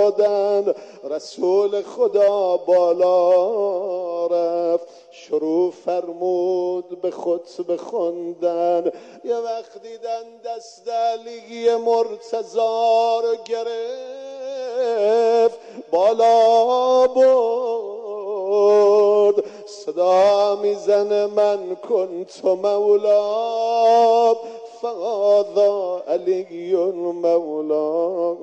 دادند. رسول خدا بالا رفت، شروع فرمود به خطبه خوندن. یه وقت دیدن دست علی مرتضی رو گرفت، بالا برد، صدا میزنه من کنت مولا فهذا علی مولا.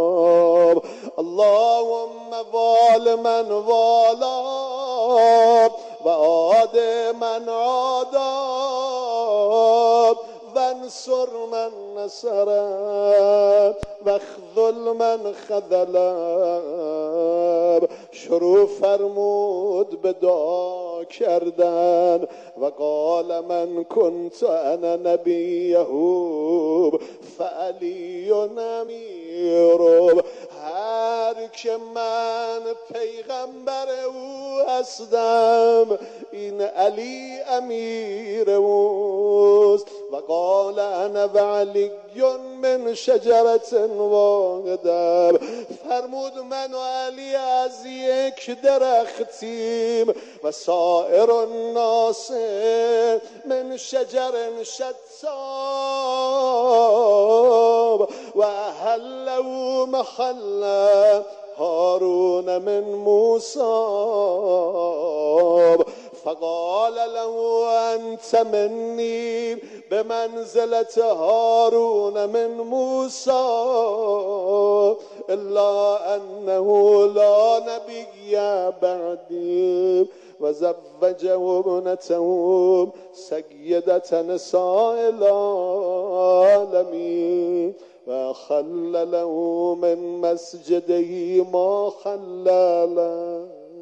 اللهم وال من والا و عاد من عادا وانصر من نصره و خذل من خذله. شروع فرمود به دعا کردن و قال من کنت انا نبیه فعلی امیر. هر که من پیغمبر او هستم، این علی امیر اوست. و قال انا و علی من شجرت واحده. فرمود من و علی از یک درختیم و سایر الناس من شجر شتا و احلوا محل هارون من موسی. فقال له انت منی بمنزلة هارون من موسی الا انه لا نبی بعدی و زوجه ابنته سیدة نساء العالمین و خلله من مسجده ما خلله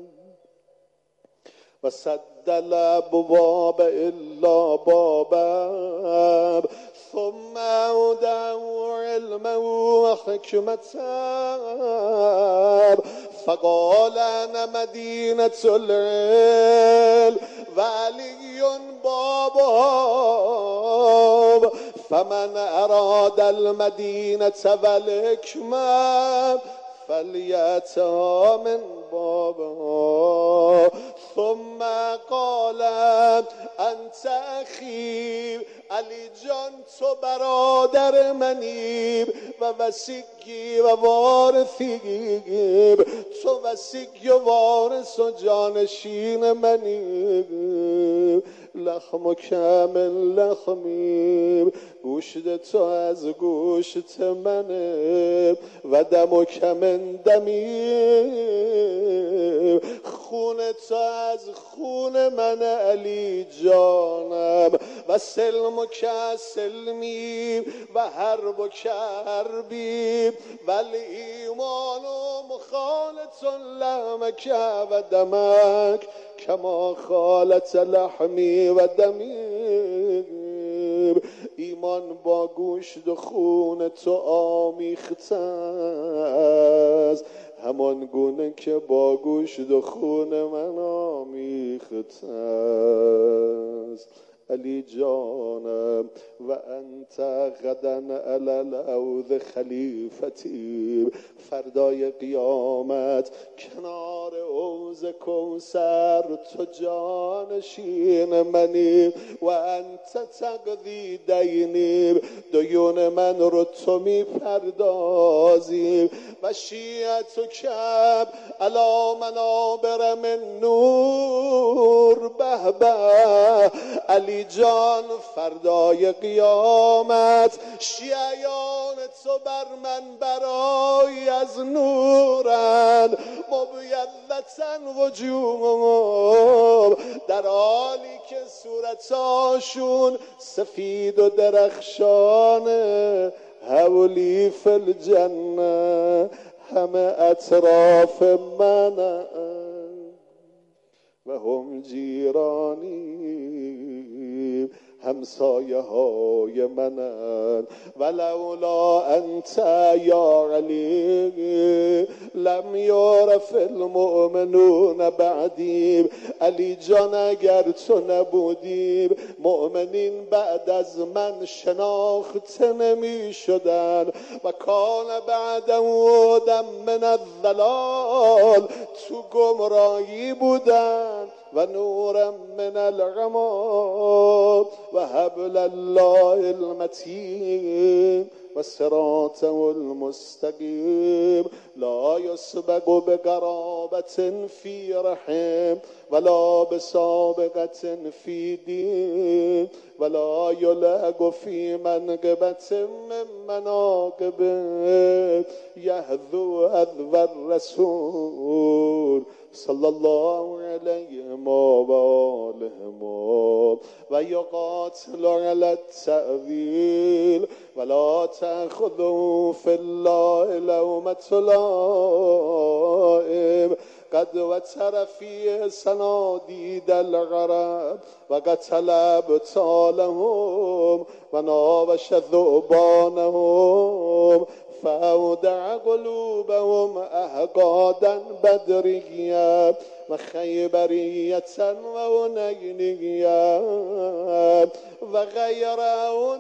و سد الابواب الا بابا ثم اودعوا علما و حکمتا فقال انا مدینة العلم و علی بابا فمن اراد المدینة و الحکمة فلیأتها من بابا. ثم قال انت اخی، علی جان تو برادر منی و وصی و وارثی، تو وصی و وارث و جانشین منی. لحمک من لحمی، گوشت تو از گوشت منه و دمک من دمی، خون تو از خون من علی جانم و سلمک سلمی و حربک حربی و الایمان مخالط لحمک و دمک کما خالط لحمی و دمی. ایمان با گوشت و خون تو آمیخته است، همان گونه که با گوشت و خون من آمیخته است. علی جانم و انت غدا علی الحوض خلیفتی، فردای قیامت کنار حوض کوثر تو جانشین منی و انت تقضی دینی، دیون من رو تو میپردازی و شیعت کب علی منابر من نور به به. علی جان فردای قیامت شیعیان تو بر من برای از نورن مبیضة وجوه، در حالی که صورتاشون سفید و درخشانه. حولی فی الجنه، همه اطراف من و هم جیرانی، همسایه های منن. ولولا انت یا علی لم یعرف المؤمنون بعدی. علی جان اگر تو نبودی مؤمنین بعد از من شناخته نمی شدن. و کان بعد هدی من الضلال، تو گمراهی بودن و نورا من الغمام و حبل الله المتین و صراطه المستقیم. لا یسبق بقرابة فی رحم ولا بسابقة فی دین ولا یلعق فی منقبة من مناقبه یهذو حذو الرسول صلی الله علیه و آله و یقاتل علی التأویل ولا تأخذوا فی الله لومة لائم. قد وتر فی صنادید العرب و قتل ابطالهم و ناوش ذؤبانهم فاودع قلوبهم احقادا بدريا وخيبرية وهنينيا وغيرهن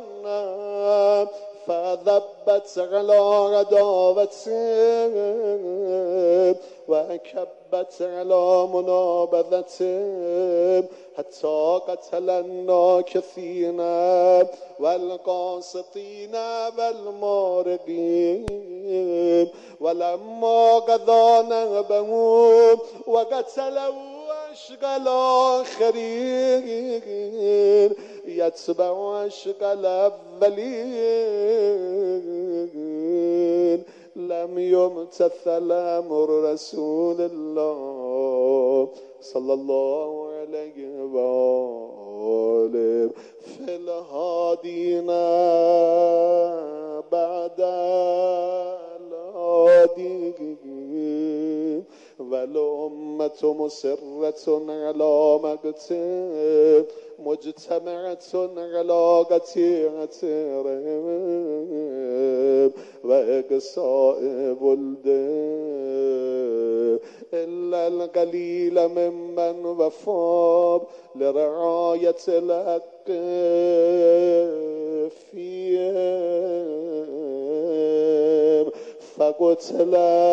فذبت على عداوتهم وكبت على منابذتهم حتى قتل الناكثين والقاسطين والمارقين. ولما قضى نهبهم وقتلوا أشقى الآخرين يتبع أشقى الأولين لم يمتثل أمر رسول الله صلى الله عليه وآله في الهادين بعد الهادين والأمة مسرة على مقتل مجتمعة على قطيعتهم وإقصاء بلده إلا القليل ممن وفى لرعاية الحق فيهم فقتل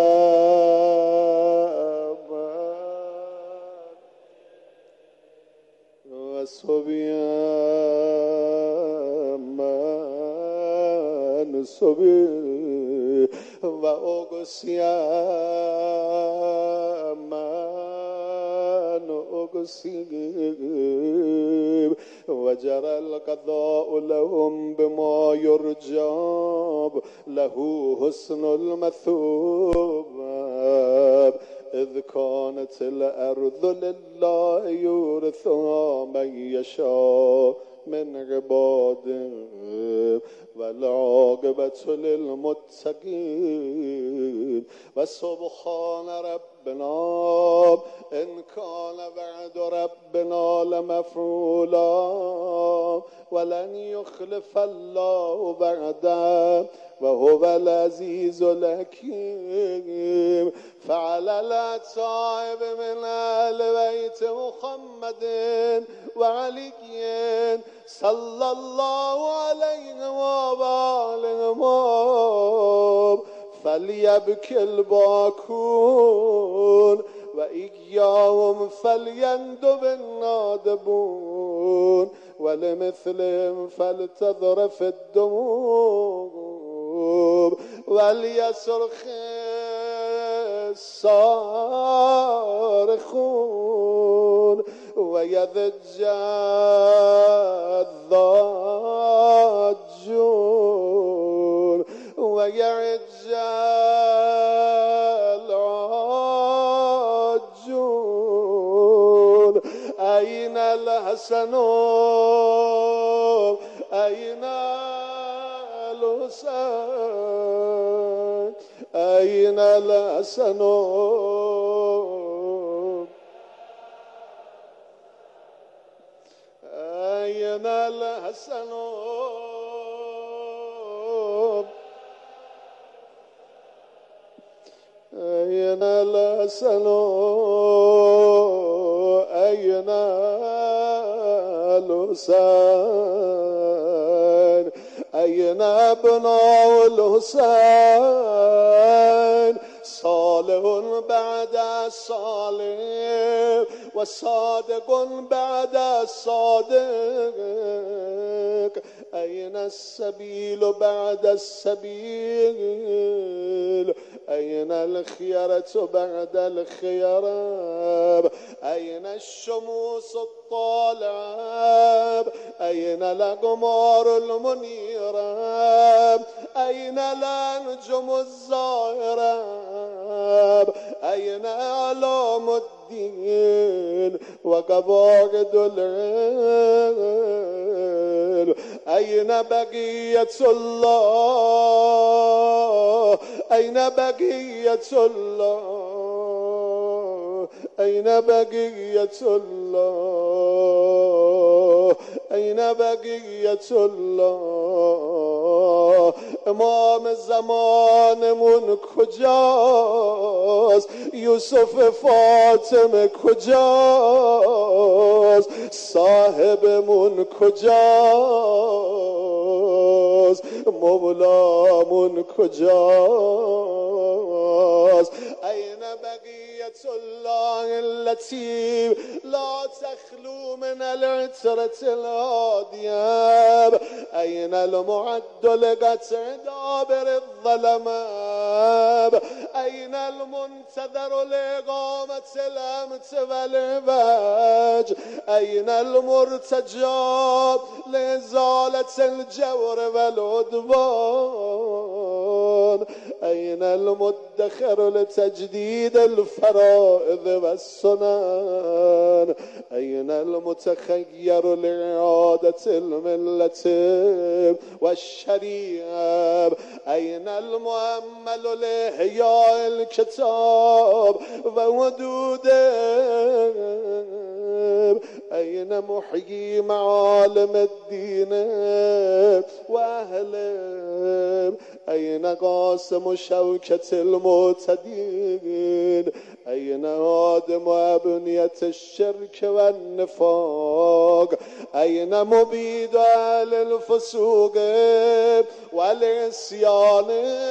وصبيان صبي وأقسيامان أقسيم وجرى القضاء لهم بما يرجى له حسن المثوب إذ كانت الأرض لله يورثها من يشاء من عباده والعاقبة للمتقين. وسبحان ربنا إن كان وعد ربنا لمفعولا ولن يخلف الله وعده وهو العزيز الحكيم. فعلى الأتائب من آل بيت محمد وعلي صلى الله عليه وآله فليبكي الباكون وإياهم فليندب النادبون ولمثلهم فلتذرف الدموع وليصرخ الصارخون ويضج الضاجون ويعج العاجون. أين الحسن أين الحسين أين الحسن أين الحسن أين الحسن أين الحسين أين أبناء الحسين صالح بعد الصالح وصادق بعد الصادق أين السبيل بعد السبيل أين الخيرة بعد الخيرة أين الشموس الطالعة أين الأقمار المنيرة أين الأنجم الزاهرة أين علوم الدين وقواعد العلم أين بقية الله أين بقية الله أين بقية الله أين بقية الله امام زمانمون کجاست یوسف فاطمه کجاست صاحبمون کجاست مولامون کجاست أين بقية الله التي لا تخلو من العترة الهادية أين المعد لقطع دابر الظلمات أين المنتظر لإقامة الأمت والعوج أين المرتجى لإزالة الجور والعدوان أين المدخر لتجديد الفرائض والسنن أين المتخير لإعادة الملة والشريعة أين المؤمل لإحياء الكتاب ووجوده أين محيي معالم الدين وأهله أين قاسم شوكة المعتدين أين هادم أبنية الشرك والنفاق أين مبيد أهل الفسوق والعصيان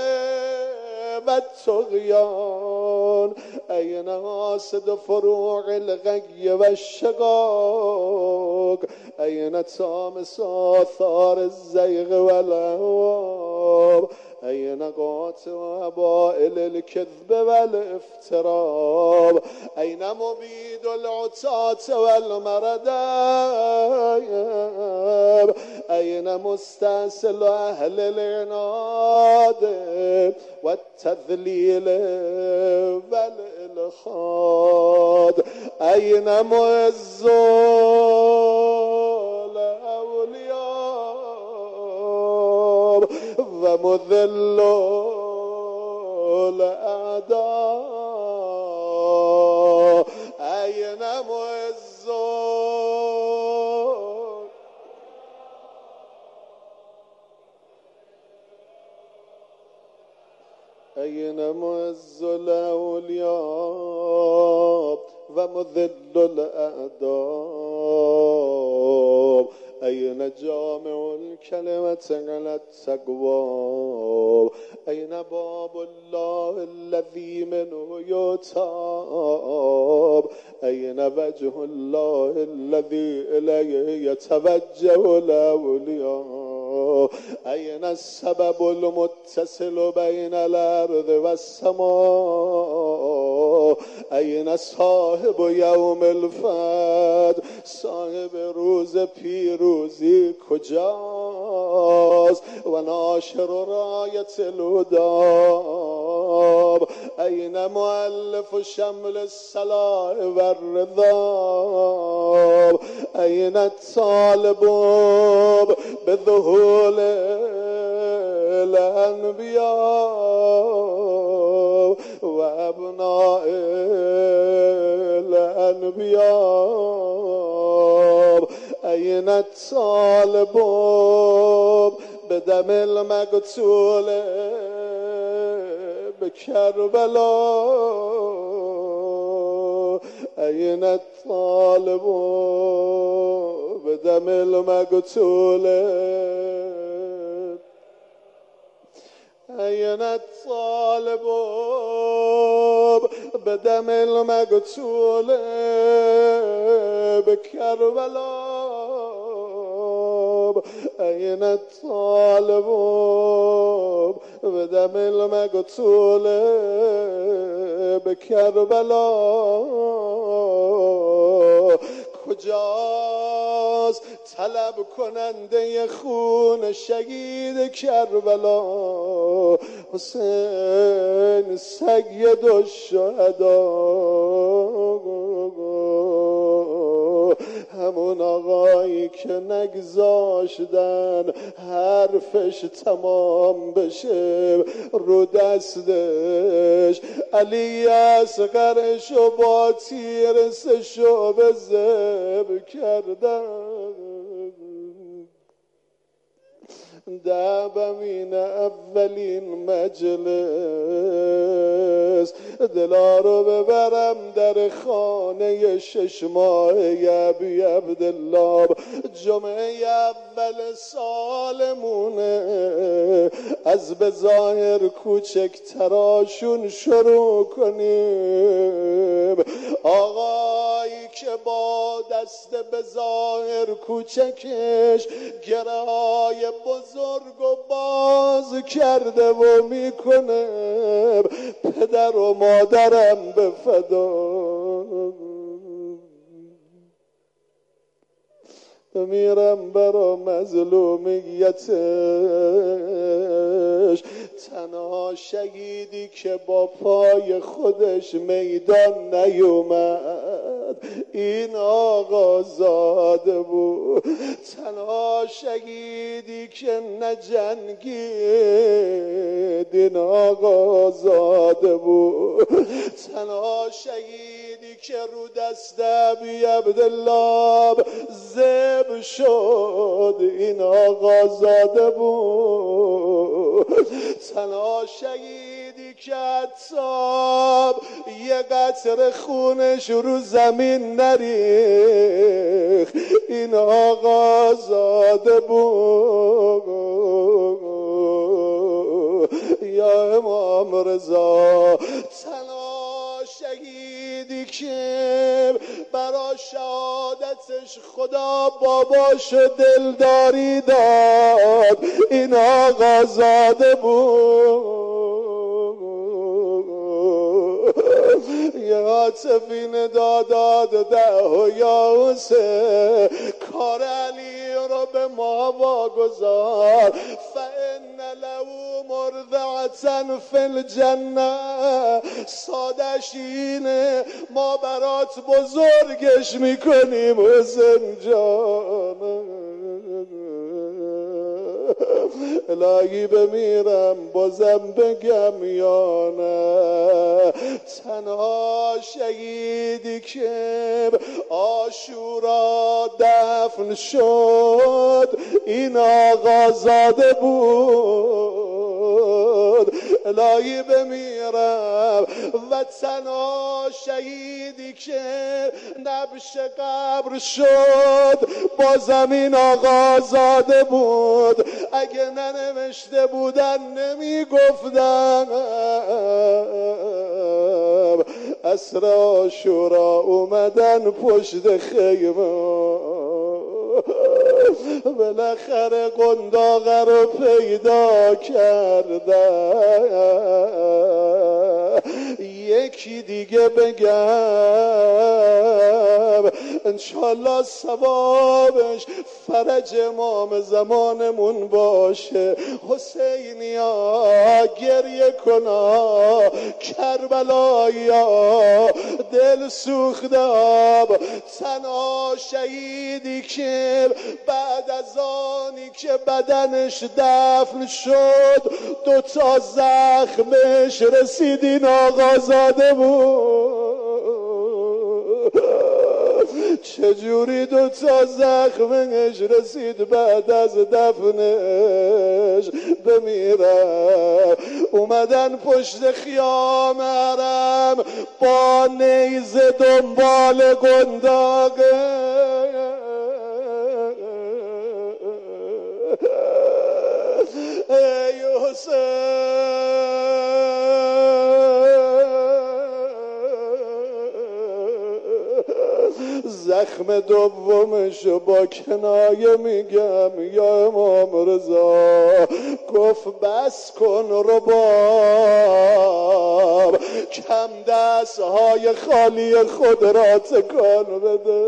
والطغيان أين حاسد فروع الغي والشقاق أين طامس آثار الزيغ والأهواب أين قاطع أبائل الكذب والافتراء أين مبيد العتاة والمردى أين مستأصل أهل العناد والتذليل والإلحاد أين معز الأولياء ومذل الأعداء أين معز أين معز الأولياء ومذل الأعداء أين جامع الكلمة على التقوى أين باب الله الذي منه يتاب أين وجه الله الذي إليه يتوجه الأولياء أين السبب المتصل بين الأرض والسماء أين صاحب يوم الفتح صاحب روز پیروزی کجاست و ناشر راية الهدى أين مؤلف شمل الصلاح والرضا أين الطالب بذهول الأنبياء وأبناء الأنبياء أين الطالب بدم المقتول به کربلا این الطالب به دم المقتول این الطالب به دم المقتول به کربلا این الطالب به دم المقتول به کربلا کجاست طلب کننده خون شهید کربلا حسین سید الشهدا همون آقایی که نگذاشتن حرفش تمام بشه رو دستش علی اصغرش و با تیر سشو به ذبح کردن دعبم این اولین مجلس دلا رو ببرم در خانه 6 ماهه ابی عبدالله جمعه اول سالمونه از به ظاهر کوچکتراشون شروع کنیم آقایی که با دست به ظاهر کوچکش گرهای بزرگ و باز کرده و میکنه پدر و مادرم به فدا بمیرم برا مظلومیتش تنها شهیدی که با پای خودش میدان نیومد این آقا زاده بود تنها شهیدی که نجنگید این آقا زاده بود تنها شهیدی که رو دست ابی عبدالله ذبح شد این آقا زاده بود تنها شهیدی که عطاب یه قطره خونش رو زمین نریخ این آقا زاده بود یا امام رضا تنها شهیدی که برا شهادتش خدا باباشو دلداری داد این آقا زاده بود یه عاطفین داداد ده و یا حسین کار علی رو به ما واگذار فإن له مرضعة فی الجنه سادش اینه ما برات بزرگش میکنیم حسین جان الهی بمیرم بازم بگم یا نه تنها شهیدی که عاشورا دفن شد این آقا زاده بود الهی بمیرم و تنها شهیدی که نبش قبر شد با زمین آقا زاده بود اگه ننوشته بودن نمیگفتن عصر عاشورا اومدن پشت خیمه بالاخره قنداقه رو پیدا کردن یکی دیگه بگم انشالله ثوابش فرج امام زمانمون باشه حسینیا گریه کنا کربلایا دل سوختم تنها شهیدی که بعد از آنی که بدنش دفن شد 2 زخمش رسیدین آقا زاده بود چجوری 2 تا زخمش رسید بعد از دفنش بمیرم. اومدن پشت خیام حرم با نیزه دنبال گنداقه، ای حسین زخم دومشو با کنایه میگم یا امام رضا. گفت بس کن رباب، کم دستهای خالی خود را تکان بده.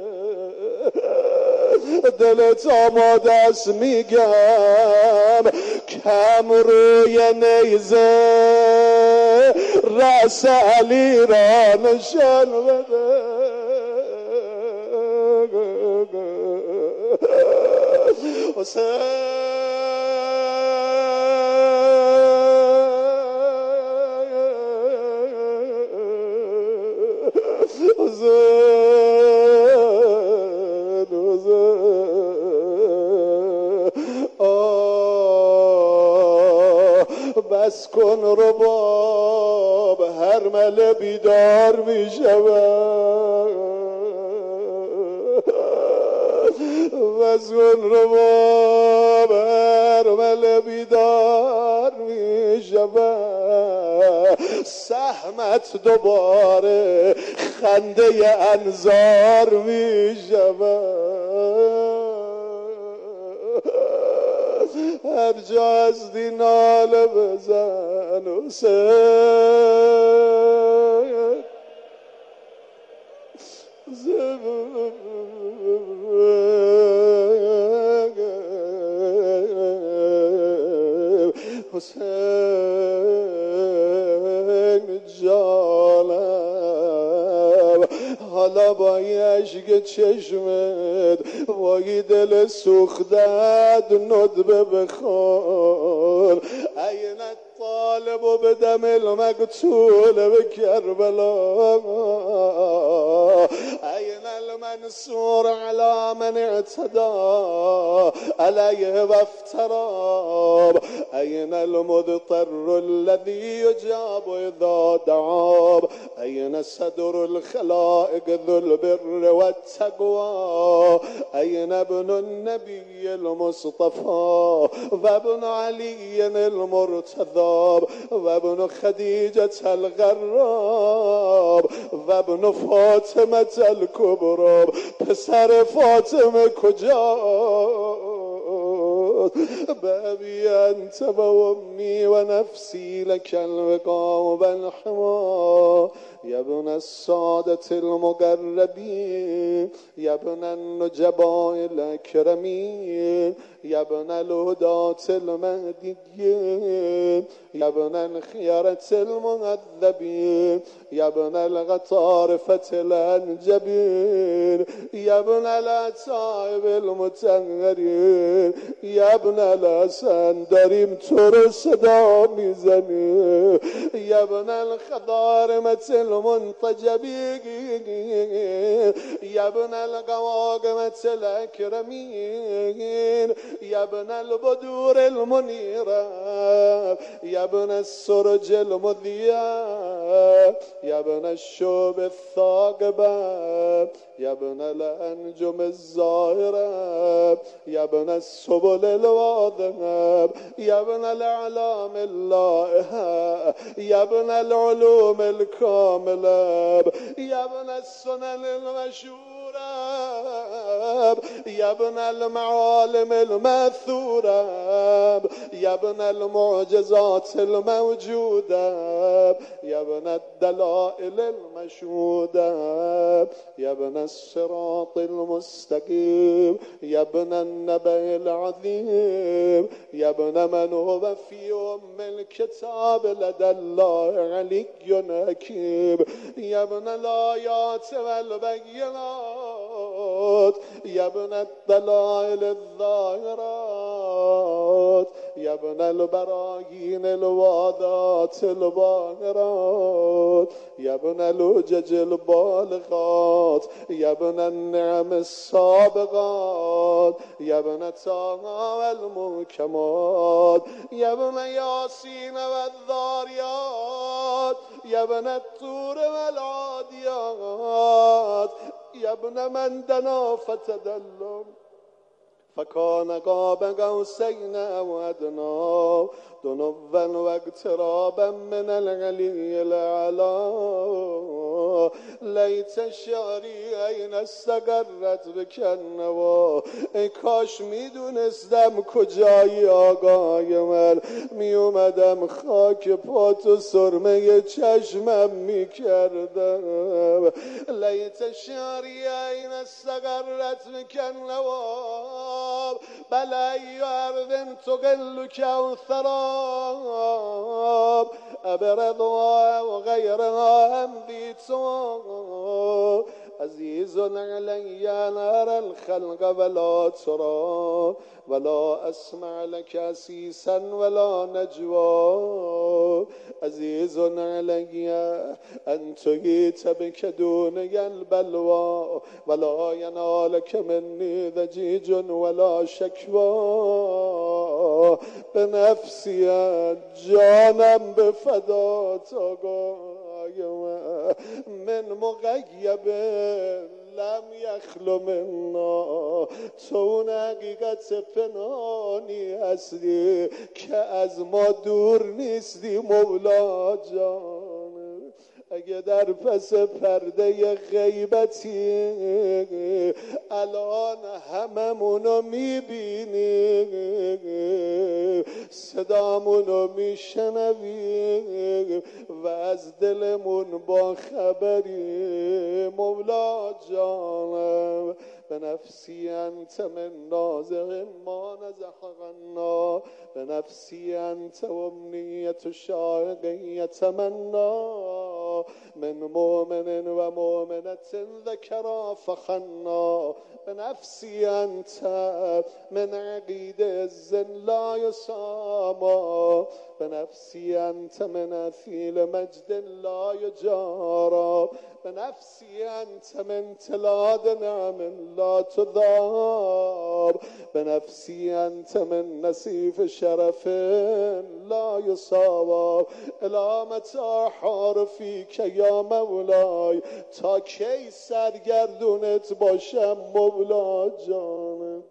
دلت آماده است میگم کم روی نیزه رأس علی را نشان بده. حسین بس کن رباب، هر مله بیدار می شود. بس کن رباب، هر مله بیدار می شود. سهمت دوباره خنده انظار می شود. هر جا از دی ناله بزن حسین. حسین جانم، حالا با یه اشک چشمت با یه دل سوختت ندبه بخون. این الطالب و بدم المقتول به کربلا، این المنصور على من اعتدى علیه و افتراب، این المضطر الذي يجاب اذا دعاب، این صدر الخلائق ذو البر والتقوى، این ابن النبي المصطفى وابن علي المرتضى وابن خديجة الغراب وابن فاطمة الكبرى. پسر فاطمه کجاست؟ بابی انت و امی و نفسی لک الوقا و الحما، یا ابن السادة المقربین، یا ابن النجباء الاکرمین، یا ابن الهداة المهدیین، یا ابن الخیرة المهذبین، یا ابن الغطارفة الانجبین، یا ابن الاتائب المطهرین، یا ابن الحسن داریم تو رو صدا میزنیم، یا ابن الخضارمة المنتجبین، یا ابن القواقمة الاکرمین، یا ابن البدور المنیره، یا ابن السرج المضیه، یا ابن الشوب الثاقبه، یا ابن الانجم الزاهره، یا ابن السبل الواضحه، یا ابن الاعلام اللائحه، یا ابن العلوم الكامله، یا ابن السنن المشهوره، یا ابن المعالم الماثوره، یا ابن المعجزات الموجوده، یا ابن الدلائل المشهوده، یا ابن الصراط المستقيم، یا ابن النبأ العظيم، یا ابن من هو في ام الكتاب لدى الله علي حكيم، یا ابن الآيات والبينات، یا ابن الدلائل الظاهرات، یا ابن البراهين الواضحات الباهرات، یا يا ابن الوجج البالغات يا ابن النعم السابقات يا ابن طه المحكمات يا ابن ياسين والذاريات يا ابن الطور والعاديات يا ابن من دنا فتدلم فكان قاب قوسين أو أدنى دنوا واقترابا من العلي الأعلى لیت شعری این استقرت بکنوا ای کاش میدونستم کجایی آقای من میومدم خاک پات و سرمه چشمم میکردم لیت شعری این استقرت بکنوا بل ای ارض تقل كوثراب ابرضها وغيرها انبيتها عزيز علي ان ارى الخلق ولا ترى ولا اسمع لك اسيسا ولا نجوى عزيز علي ان تجيت بك دوني البلوى ولا ينالك مني ضجيج ولا شكوى بنفسي جانم بفدات آقای من مغیب لم یخلو منا تو اون حقیقت پنهانی هستی که از ما دور نیستی مولا جان اگه در پس پرده غیبتی الان هممونو میبینی صدامونو میشنوی و از دلمون با خبری مولا جانم بنفسي أنت من نازغ ما نزحغنا بنفسي أنت وأمنية الشارق يتمنى من مؤمن ومؤمنة ذكرا فخنا بنفسي أنت من عقيد الز لا يسامى بنفسي أنت من أثيل مجد لا يجارى بنفسي أنت من تلاد نعم لا تذاب بنفسي أنت من نسيف شرف لا يصاب إلى متى حار فيك يا مولاي تا کی سرگردونت باشم مولا جانم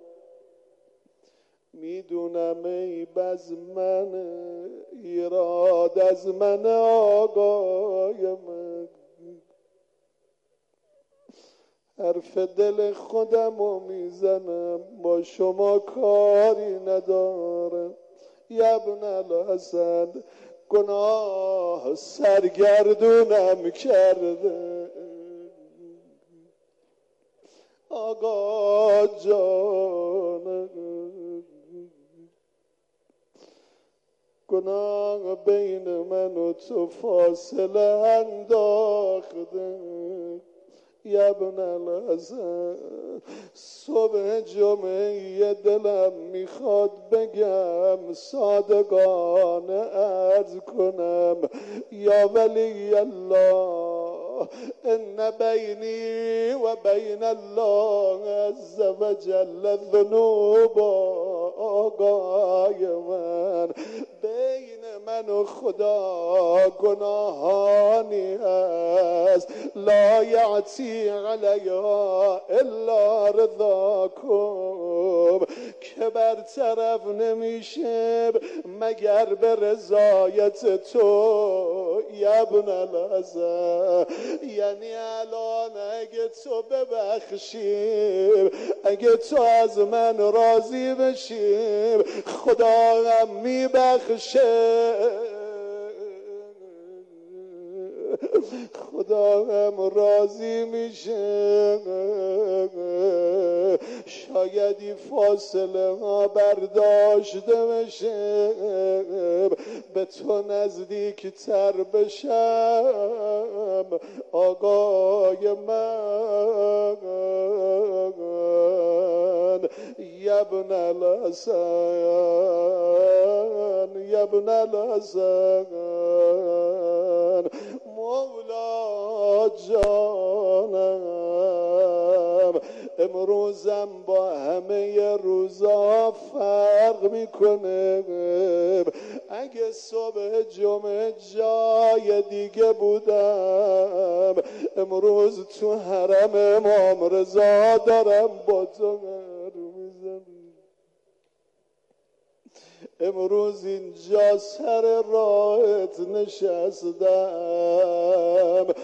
میدونم ای بز من ایراد از من آقای من حرف دل خودمو میزنم با شما کاری ندارم ابن الحسن گناه سرگردونم کرده آقا جان گناه بین من و تو فاصله انداخته ابن الحسن صبح جمعه دلم میخواد بگم صادقانه عرض کنم یا ولی الله ان بینی و بین الله عز وجل ذنوب آقای من بین من و خدا گناهانی است لا یعطی علیها الا رضاکم که برطرف نمیشه مگر به رضایت تو ابن الحسن یعنی الان اگه تو ببخشی اگه تو از من راضی بشی خدا هم میبخشه خدا هم راضی میشه شایدی فاصله ها برداشته بشه به تو نزدیک تر بشم آقای من ابن الحسن ابن الحسن مولا جانم. امروزم با همه روزا فرق میکنه. اگه صبح جمعه جای دیگه بودم، امروز تو حرم امام رضا دارم با تو رو میزنم. امروز اینجا سر راهت نشستم،